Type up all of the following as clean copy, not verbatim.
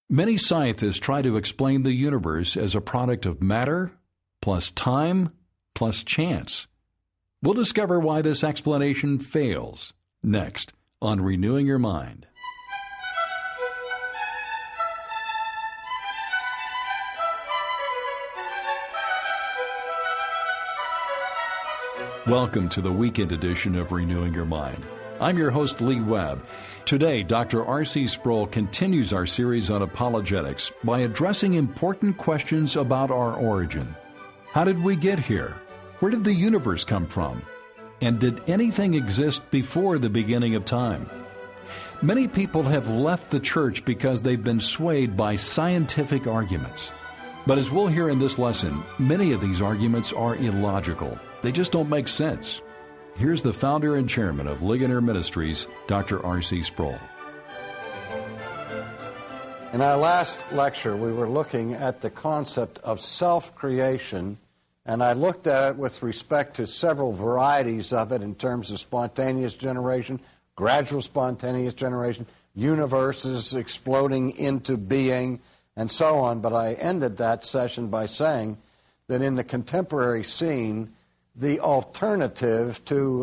Many scientists try to explain the universe as a product of matter plus time plus chance. We'll discover why this explanation fails next on Renewing Your Mind. Welcome to the weekend edition of Renewing Your Mind. I'm your host, Lee Webb. Today, Dr. R.C. Sproul continues our series on apologetics by addressing important questions about our origin. How did we get here? Where did the universe come from? And did anything exist before the beginning of time? Many people have left the church because they've been swayed by scientific arguments. But as we'll hear in this lesson, many of these arguments are illogical. They just don't make sense. Here's the founder and chairman of Ligonier Ministries, Dr. R.C. Sproul. In our last lecture, we were looking at the concept of self-creation, and I looked at it with respect to several varieties of it in terms of spontaneous generation, gradual spontaneous generation, universes exploding into being, and so on. But I ended that session by saying that in the contemporary scene, the alternative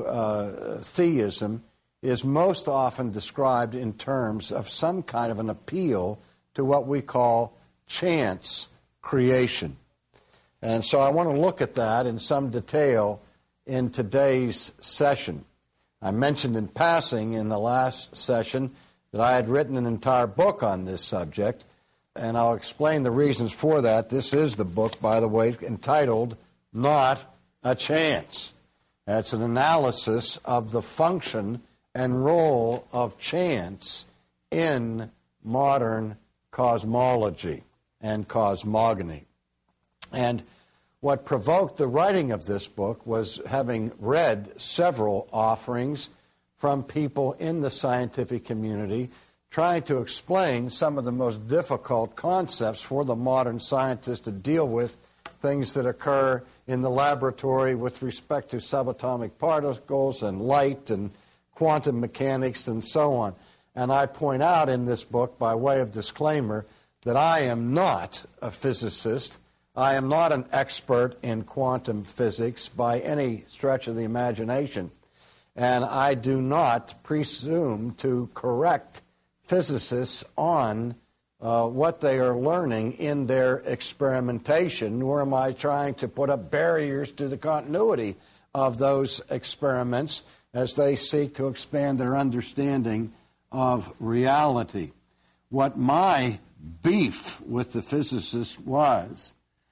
to theism is most often described in terms of some kind of an appeal to what we call chance creation. And so I want to look at that in some detail in today's session. I mentioned in passing in the last session that I had written an entire book on this subject, and I'll explain the reasons for that. This is the book, by the way, entitled Not a Chance. It's an analysis of the function and role of chance in modern cosmology and cosmogony. And what provoked the writing of this book was having read several offerings from people in the scientific community trying to explain some of the most difficult concepts for the modern scientist to deal with, things that occur in the laboratory with respect to subatomic particles and light and quantum mechanics and so on. And I point out in this book, by way of disclaimer, that I am not a physicist. I am not an expert in quantum physics by any stretch of the imagination. And I do not presume to correct physicists on what they are learning in their experimentation, nor am I trying to put up barriers to the continuity of those experiments as they seek to expand their understanding of reality. What my beef with the physicists was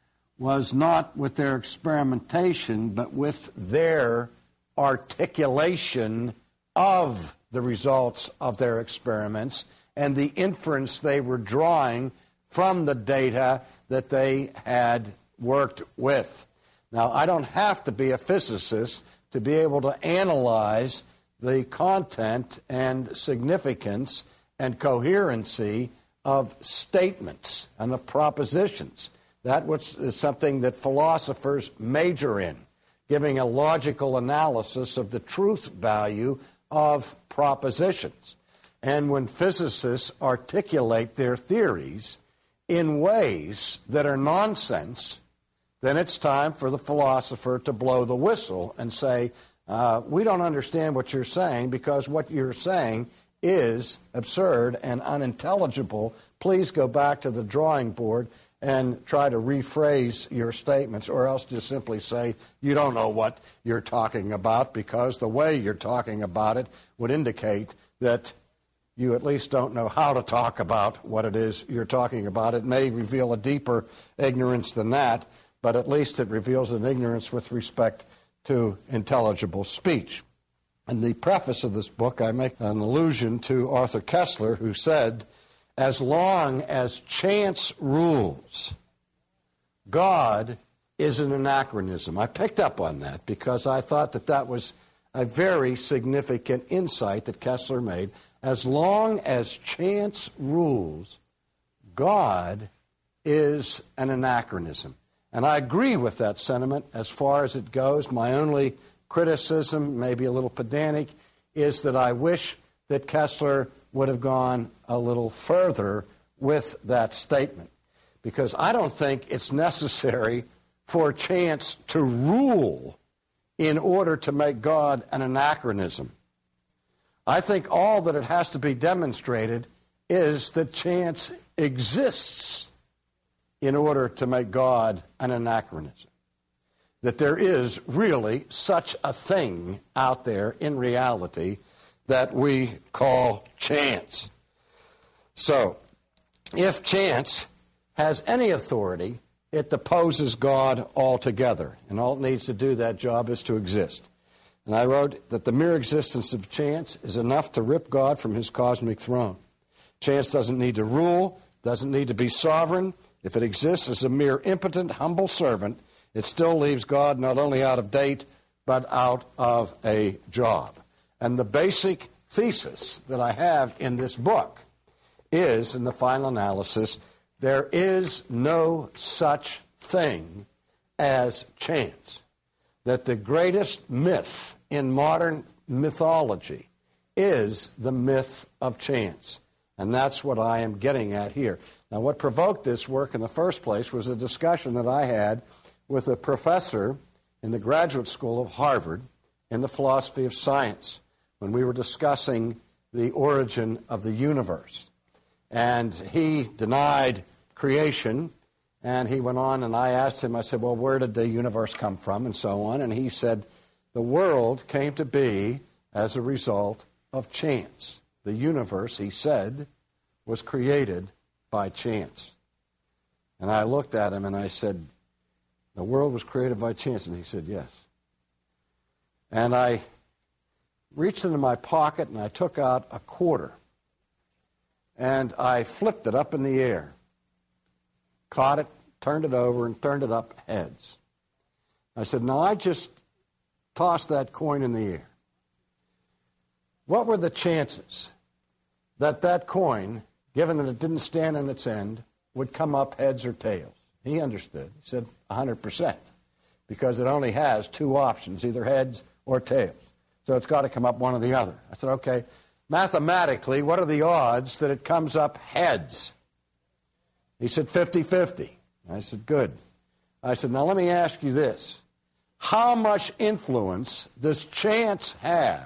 not with their experimentation, but with their articulation of the results of their experiments and the inference they were drawing from the data that they had worked with. Now, I don't have to be a physicist to be able to analyze the content and significance and coherency of statements and of propositions. That is something that philosophers major in, giving a logical analysis of the truth value of propositions. And when physicists articulate their theories in ways that are nonsense, then it's time for the philosopher to blow the whistle and say, we don't understand what you're saying because what you're saying is absurd and unintelligible. Please go back to the drawing board and try to rephrase your statements, or else just simply say you don't know what you're talking about, because the way you're talking about it would indicate that you at least don't know how to talk about what it is you're talking about. It may reveal a deeper ignorance than that, but at least it reveals an ignorance with respect to intelligible speech. In the preface of this book, I make an allusion to Arthur Koestler, who said, as long as chance rules, God is an anachronism. I picked up on that because I thought that that was a very significant insight that Koestler made. As long as chance rules, God is an anachronism. And I agree with that sentiment as far as it goes. My only criticism, maybe a little pedantic, is that I wish that Koestler would have gone a little further with that statement, because I don't think it's necessary for chance to rule in order to make God an anachronism. I think all that it has to be demonstrated is that chance exists in order to make God an anachronism. That there is really such a thing out there in reality that we call chance. So, if chance has any authority, it deposes God altogether. And all it needs to do that job is to exist. And I wrote that the mere existence of chance is enough to rip God from his cosmic throne. Chance doesn't need to rule, doesn't need to be sovereign. If it exists as a mere impotent, humble servant, it still leaves God not only out of date, but out of a job. And the basic thesis that I have in this book is, in the final analysis, there is no such thing as chance. That the greatest myth in modern mythology is the myth of chance. And that's what I am getting at here. Now, what provoked this work in the first place was a discussion that I had with a professor in the graduate school of Harvard in the philosophy of science when we were discussing the origin of the universe. And he denied creation, and he went on, and I asked him, I said, well, where did the universe come from, and so on. And he said, the world came to be as a result of chance. The universe, he said, was created by chance. And I looked at him and I said, the world was created by chance? And he said, yes. And I reached into my pocket and I took out a quarter. And I flipped it up in the air. Caught it, turned it over, and turned it up heads. I said, now I just tossed that coin in the air. What were the chances that that coin, given that it didn't stand on its end, would come up heads or tails? He understood. He said 100%, because it only has two options, either heads or tails. So it's got to come up one or the other. I said, okay, mathematically, what are the odds that it comes up heads? He said 50-50. I said, good. I said, now let me ask you this. How much influence does chance have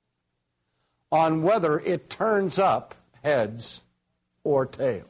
on whether it turns up heads or tails?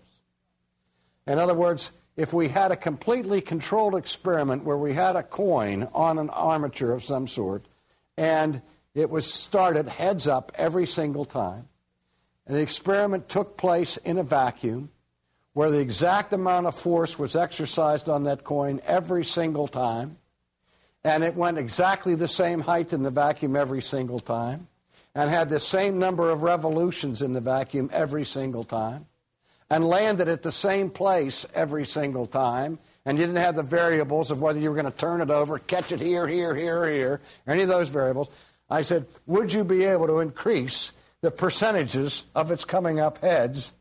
In other words, if we had a completely controlled experiment where we had a coin on an armature of some sort, and it was started heads up every single time, and the experiment took place in a vacuum, where the exact amount of force was exercised on that coin every single time, and it went exactly the same height in the vacuum every single time, and had the same number of revolutions in the vacuum every single time, and landed at the same place every single time, and you didn't have the variables of whether you were going to turn it over, catch it here, here, here, here, or any of those variables, I said, would you be able to increase the percentages of its coming up heads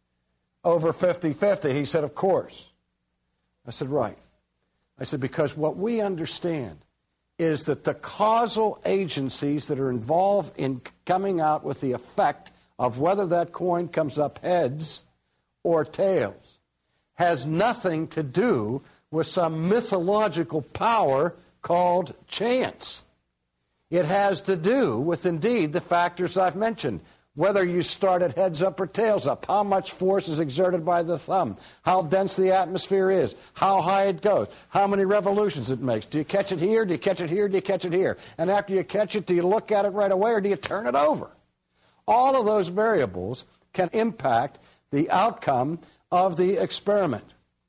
over 50-50? He said, of course. I said, right. I said, because what we understand is that the causal agencies that are involved in coming out with the effect of whether that coin comes up heads or tails has nothing to do with some mythological power called chance. It has to do with, indeed, the factors I've mentioned. Whether you start at heads up or tails up, how much force is exerted by the thumb, how dense the atmosphere is, how high it goes, how many revolutions it makes. Do you catch it here? Do you catch it here? Do you catch it here? And after you catch it, do you look at it right away or do you turn it over? All of those variables can impact the outcome of the experiment.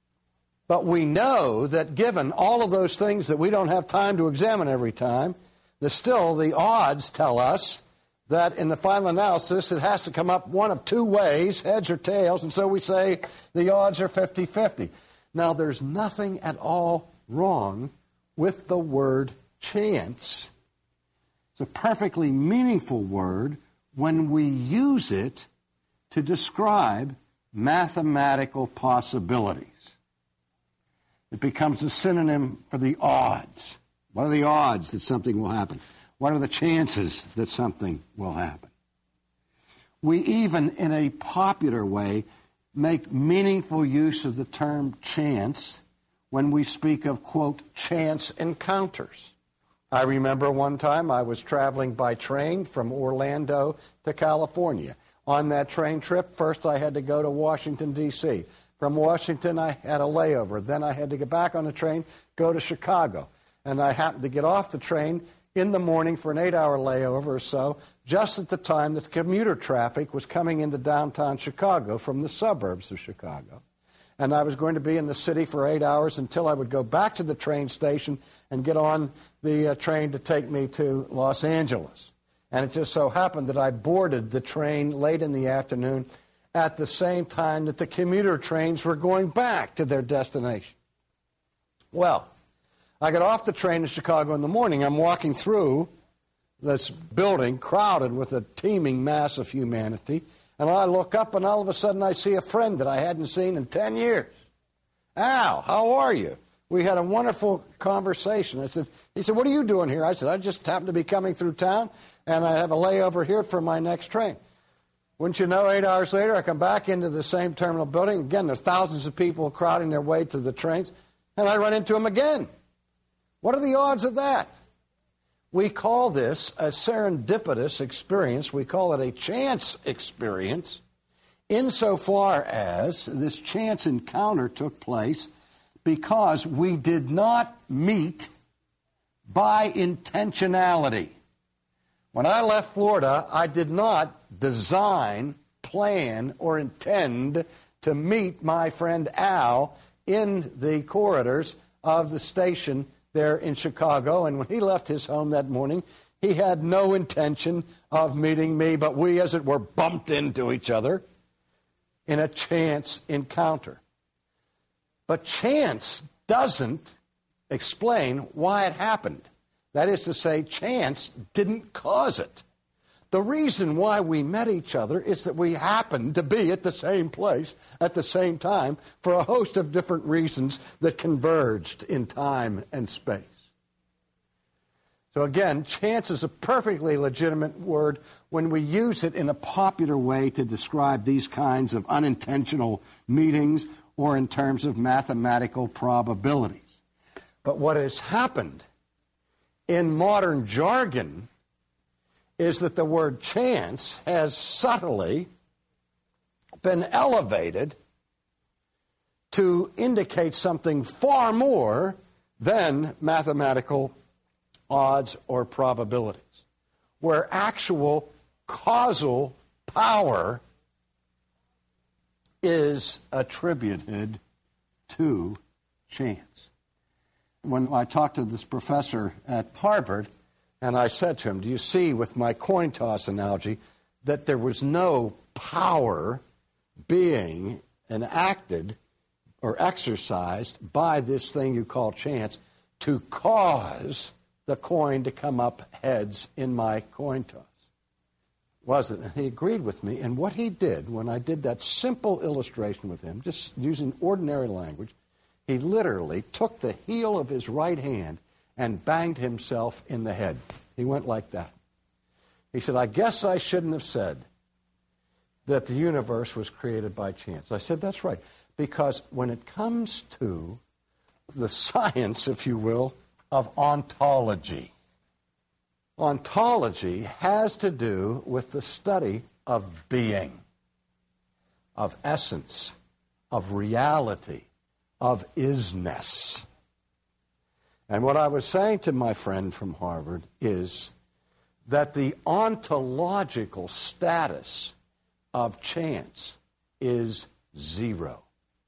But we know that given all of those things that we don't have time to examine every time, still the odds tell us that in the final analysis it has to come up one of two ways, heads or tails, and so we say the odds are 50-50. Now, there's nothing at all wrong with the word chance. It's a perfectly meaningful word when we use it to describe mathematical possibilities. It becomes a synonym for the odds. What are the odds that something will happen? What are the chances that something will happen? We even, in a popular way, make meaningful use of the term chance when we speak of, quote, chance encounters. I remember one time I was traveling by train from Orlando to California. On that train trip, first I had to go to Washington, D.C. From Washington, I had a layover. Then I had to get back on the train, go to Chicago. And I happened to get off the train in the morning for an 8-hour layover or so, just at the time that the commuter traffic was coming into downtown Chicago from the suburbs of Chicago. And I was going to be in the city for 8 hours until I would go back to the train station and get on the train to take me to Los Angeles. And it just so happened that I boarded the train late in the afternoon at the same time that the commuter trains were going back to their destination. Well, I got off the train in Chicago in the morning. I'm walking through this building crowded with a teeming mass of humanity, and I look up and all of a sudden I see a friend that I hadn't seen in 10 years. Al, how are you? We had a wonderful conversation. He said, what are you doing here? I said, I just happened to be coming through town, and I have a layover here for my next train. Wouldn't you know, 8 hours later, I come back into the same terminal building. Again, there's thousands of people crowding their way to the trains, and I run into him again. What are the odds of that? We call this a serendipitous experience. We call it a chance experience, insofar as this chance encounter took place because we did not meet by intentionality. When I left Florida, I did not design, plan, or intend to meet my friend Al in the corridors of the station there in Chicago. And when he left his home that morning, he had no intention of meeting me, but we, as it were, bumped into each other in a chance encounter. But chance doesn't explain why it happened. That is to say, chance didn't cause it. The reason why we met each other is that we happened to be at the same place at the same time for a host of different reasons that converged in time and space. So again, chance is a perfectly legitimate word when we use it in a popular way to describe these kinds of unintentional meetings or in terms of mathematical probabilities. But what has happened in modern jargon is that the word chance has subtly been elevated to indicate something far more than mathematical odds or probabilities, where actual causal power is attributed to chance. When I talked to this professor at Harvard, and I said to him, do you see with my coin toss analogy that there was no power being enacted or exercised by this thing you call chance to cause the coin to come up heads in my coin toss? Wasn't it? And he agreed with me. And what he did when I did that simple illustration with him, just using ordinary language, he literally took the heel of his right hand and banged himself in the head. He went like that. He said, I guess I shouldn't have said that the universe was created by chance. I said, that's right. Because when it comes to the science, if you will, of ontology, ontology has to do with the study of being, of essence, of reality, of isness. And what I was saying to my friend from Harvard is that the ontological status of chance is zero.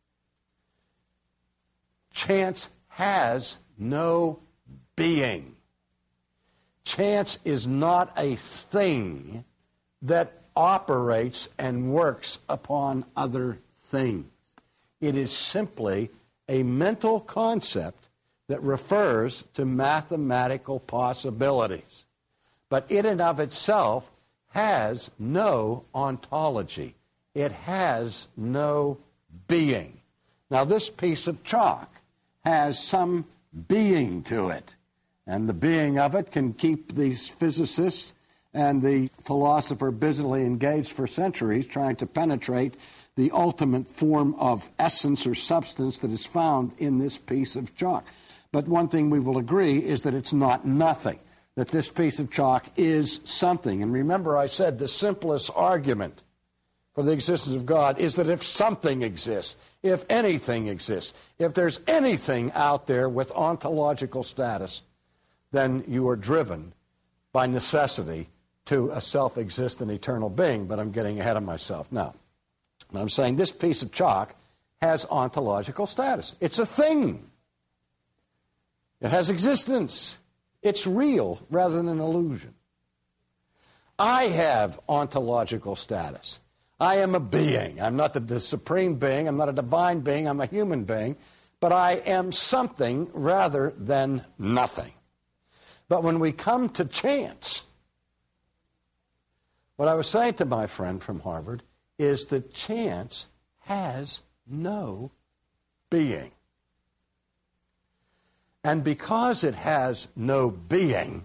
Chance has no being. Chance is not a thing that operates and works upon other things. It is simply a mental concept that refers to mathematical possibilities. But it in and of itself has no ontology. It has no being. Now, this piece of chalk has some being to it. And the being of it can keep these physicists and the philosopher busily engaged for centuries trying to penetrate the ultimate form of essence or substance that is found in this piece of chalk. But one thing we will agree is that it's not nothing, that this piece of chalk is something. And remember, I said the simplest argument for the existence of God is that if something exists, if anything exists, if there's anything out there with ontological status, then you are driven by necessity to a self-existent eternal being. But I'm getting ahead of myself now. I'm saying this piece of chalk has ontological status. It's a thing. It has existence. It's real rather than an illusion. I have ontological status. I am a being. I'm not the supreme being. I'm not a divine being. I'm a human being. But I am something rather than nothing. But when we come to chance, what I was saying to my friend from Harvard is that chance has no being. And because it has no being,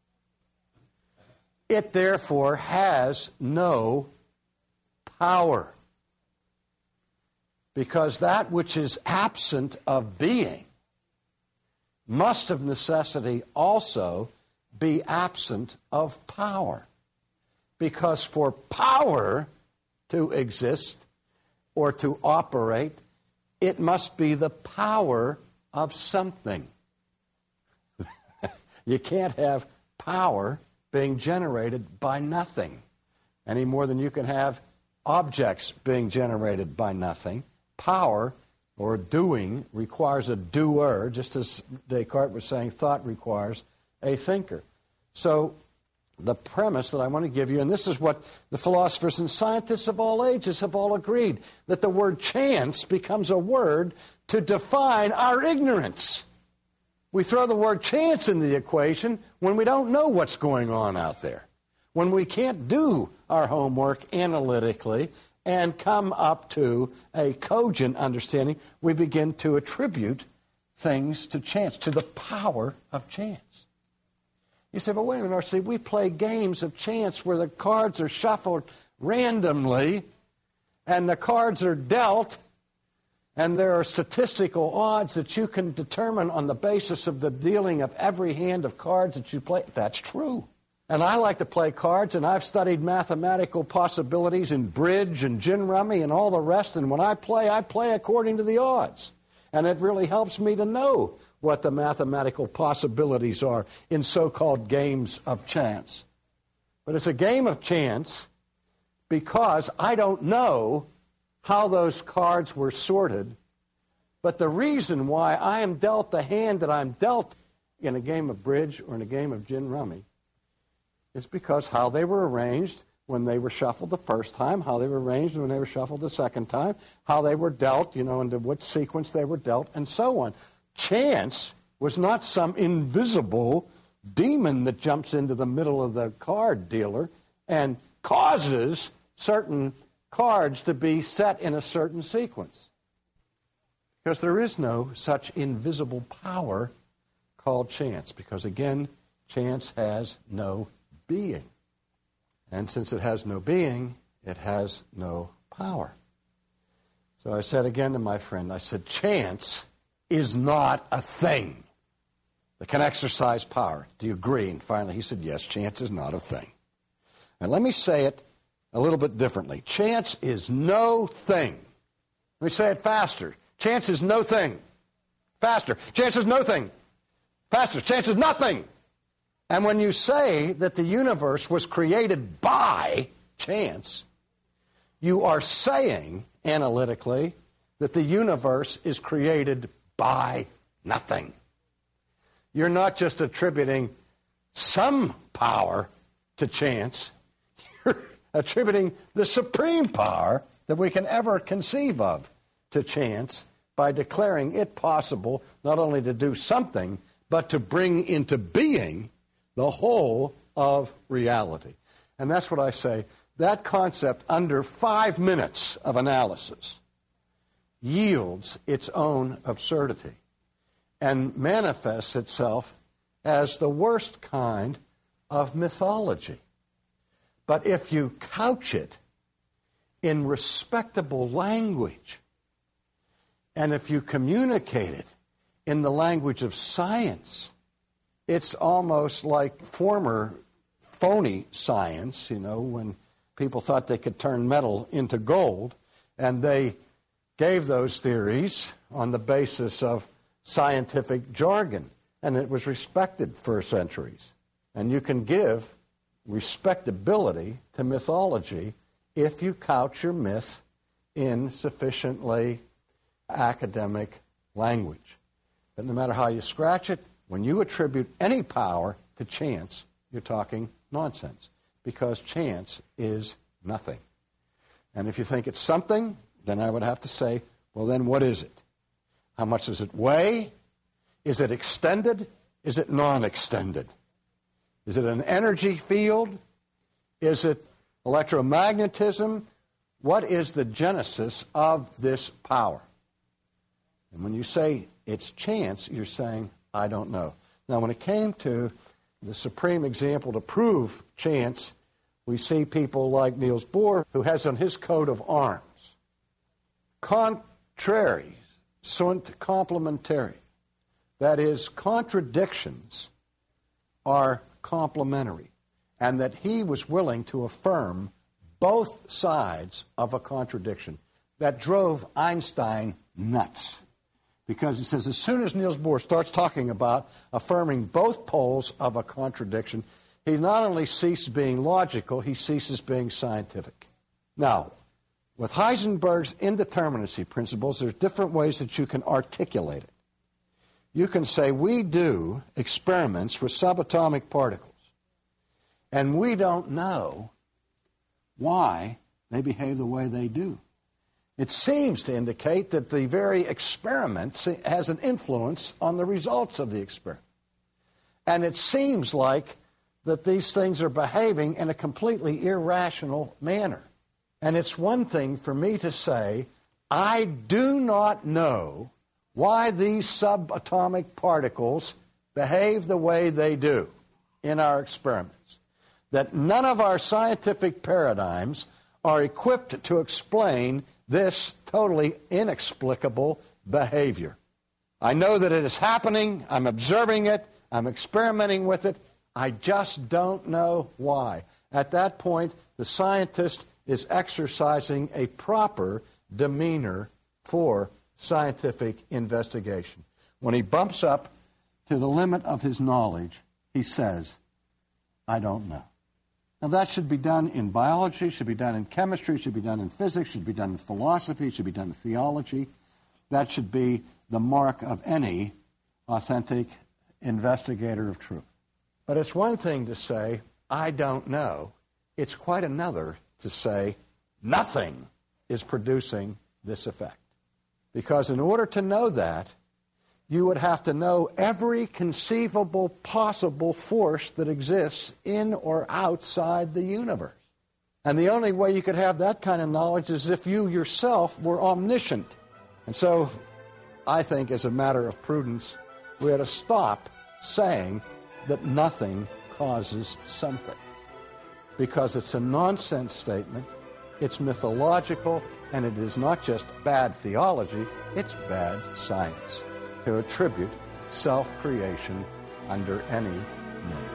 it therefore has no power. Because that which is absent of being must of necessity also be absent of power. Because for power to exist or to operate, it must be the power of something. You can't have power being generated by nothing, any more than you can have objects being generated by nothing. Power or doing requires a doer, just as Descartes was saying, thought requires a thinker. So the premise that I want to give you, and this is what the philosophers and scientists of all ages have all agreed, that the word chance becomes a word to define our ignorance. We throw the word chance in the equation when we don't know what's going on out there, when we can't do our homework analytically and come up to a cogent understanding. We begin to attribute things to chance, to the power of chance. You say, but wait a minute, R.C., we play games of chance where the cards are shuffled randomly and the cards are dealt, and there are statistical odds that you can determine on the basis of the dealing of every hand of cards that you play. That's true. And I like to play cards, and I've studied mathematical possibilities in bridge and gin rummy and all the rest, and when I play according to the odds. And it really helps me to know what the mathematical possibilities are in so-called games of chance. But it's a game of chance because I don't know how those cards were sorted. But the reason why I am dealt the hand that I'm dealt in a game of bridge or in a game of gin rummy is because how they were arranged when they were shuffled the first time, how they were arranged when they were shuffled the second time, how they were dealt, into what sequence they were dealt, and so on. Chance was not some invisible demon that jumps into the middle of the card dealer and causes certain cards to be set in a certain sequence. Because there is no such invisible power called chance. Because again, chance has no being. And since it has no being, it has no power. So I said again to my friend, I said, chance is not a thing that can exercise power. Do you agree? And finally he said, yes, chance is not a thing. And let me say it a little bit differently. Chance is no thing. Let me say it faster. Chance is no thing. Faster. Chance is no thing. Faster. Chance is nothing. And when you say that the universe was created by chance, you are saying analytically that the universe is created by nothing. You're not just attributing some power to chance. You're attributing the supreme power that we can ever conceive of to chance by declaring it possible not only to do something, but to bring into being the whole of reality. And that's what I say. That concept, under 5 minutes of analysis, yields its own absurdity and manifests itself as the worst kind of mythology. But if you couch it in respectable language. And if you communicate it in the language of science, it's almost like former phony science, when people thought they could turn metal into gold, and they gave those theories on the basis of scientific jargon, and it was respected for centuries. And you can give respectability to mythology if you couch your myth in sufficiently academic language. But no matter how you scratch it, when you attribute any power to chance, you're talking nonsense, because chance is nothing. And if you think it's something, then I would have to say, well, then what is it? How much does it weigh? Is it extended? Is it non-extended? Is it an energy field? Is it electromagnetism? What is the genesis of this power? And when you say it's chance, you're saying, I don't know. Now, when it came to the supreme example to prove chance, we see people like Niels Bohr, who has on his coat of arms, contraries sunt complementari. That is, contradictions are complementary, and that he was willing to affirm both sides of a contradiction. That drove Einstein nuts, because he says as soon as Niels Bohr starts talking about affirming both poles of a contradiction, he not only ceases being logical, he ceases being scientific. Now, with Heisenberg's indeterminacy principles, there's different ways that you can articulate it. You can say, we do experiments with subatomic particles, and we don't know why they behave the way they do. It seems to indicate that the very experiment has an influence on the results of the experiment. And it seems like that these things are behaving in a completely irrational manner. And it's one thing for me to say, I do not know why these subatomic particles behave the way they do in our experiments. That none of our scientific paradigms are equipped to explain this totally inexplicable behavior. I know that it is happening, I'm observing it, I'm experimenting with it, I just don't know why. At that point, the scientist is exercising a proper demeanor for scientific investigation. When he bumps up to the limit of his knowledge, he says, I don't know. Now that should be done in biology, should be done in chemistry, should be done in physics, should be done in philosophy, should be done in theology. That should be the mark of any authentic investigator of truth. But it's one thing to say, I don't know. It's quite another to say, nothing is producing this effect. Because in order to know that, you would have to know every conceivable possible force that exists in or outside the universe. And the only way you could have that kind of knowledge is if you yourself were omniscient. And so I think as a matter of prudence, we ought to stop saying that nothing causes something. Because it's a nonsense statement, it's mythological, and it is not just bad theology, it's bad science to attribute self-creation under any name.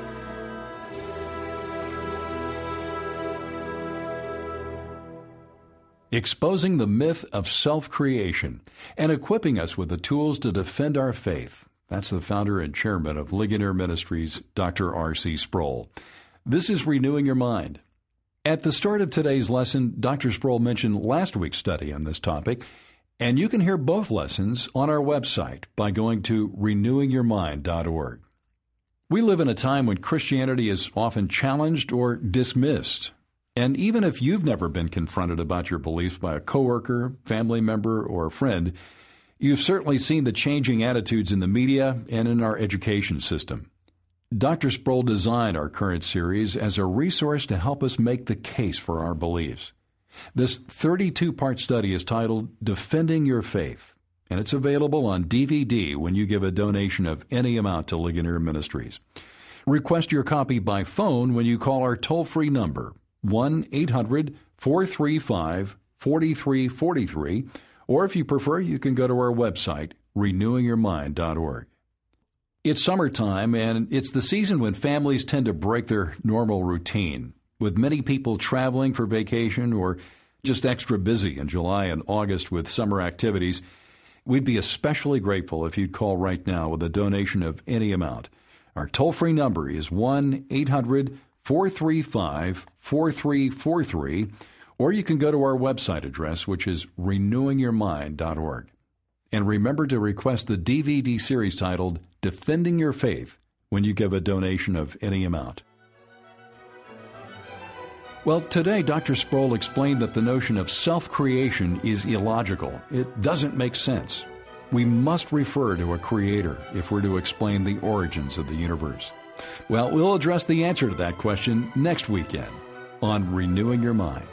Exposing the myth of self-creation and equipping us with the tools to defend our faith. That's the founder and chairman of Ligonier Ministries, Dr. R.C. Sproul. This is Renewing Your Mind. At the start of today's lesson, Dr. Sproul mentioned last week's study on this topic, and you can hear both lessons on our website by going to renewingyourmind.org. We live in a time when Christianity is often challenged or dismissed. And even if you've never been confronted about your beliefs by a coworker, family member, or friend, you've certainly seen the changing attitudes in the media and in our education system. Dr. Sproul designed our current series as a resource to help us make the case for our beliefs. This 32-part study is titled Defending Your Faith, and it's available on DVD when you give a donation of any amount to Ligonier Ministries. Request your copy by phone when you call our toll-free number, 1-800-435-3777. 4343, or if you prefer, you can go to our website, renewingyourmind.org. It's summertime, and it's the season when families tend to break their normal routine, with many people traveling for vacation or just extra busy in July and August with summer activities. We'd be especially grateful if you'd call right now with a donation of any amount. Our toll-free number is 1-800-435-4343, or you can go to our website address, which is renewingyourmind.org. And remember to request the DVD series titled Defending Your Faith when you give a donation of any amount. Well, today Dr. Sproul explained that the notion of self-creation is illogical. It doesn't make sense. We must refer to a creator if we're to explain the origins of the universe. Well, we'll address the answer to that question next weekend on Renewing Your Mind.